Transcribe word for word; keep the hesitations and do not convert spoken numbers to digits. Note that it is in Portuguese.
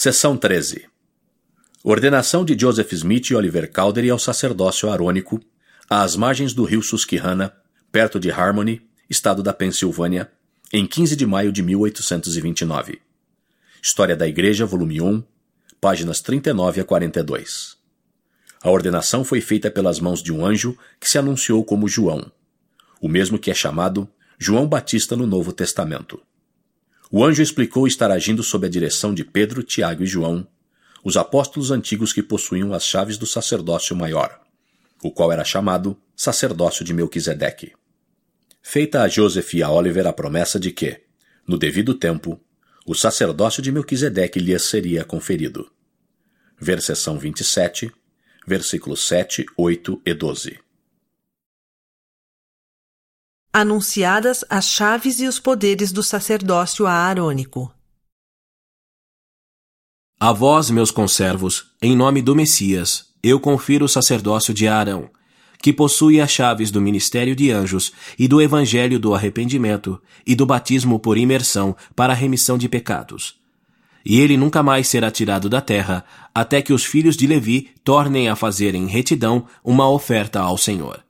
Seção treze. Ordenação de Joseph Smith e Oliver Cowdery ao sacerdócio arônico, às margens do rio Susquehanna, perto de Harmony, estado da Pensilvânia, em quinze de maio de mil oitocentos e vinte e nove. História da Igreja, volume um, páginas trinta e nove a quarenta e dois. A ordenação foi feita pelas mãos de um anjo que se anunciou como João, o mesmo que é chamado João Batista no Novo Testamento. O anjo explicou estar agindo sob a direção de Pedro, Tiago e João, os apóstolos antigos que possuíam as chaves do sacerdócio maior, o qual era chamado sacerdócio de Melquisedeque. Feita a Joseph e a Oliver a promessa de que, no devido tempo, o sacerdócio de Melquisedeque lhes seria conferido. Ver seção vinte e sete, versículos sete, oito e doze. Anunciadas as chaves e os poderes do sacerdócio aarônico. A vós, meus conservos, em nome do Messias, eu confiro o sacerdócio de Arão, que possui as chaves do ministério de anjos e do evangelho do arrependimento e do batismo por imersão para a remissão de pecados. E ele nunca mais será tirado da terra, até que os filhos de Levi tornem a fazer em retidão uma oferta ao Senhor.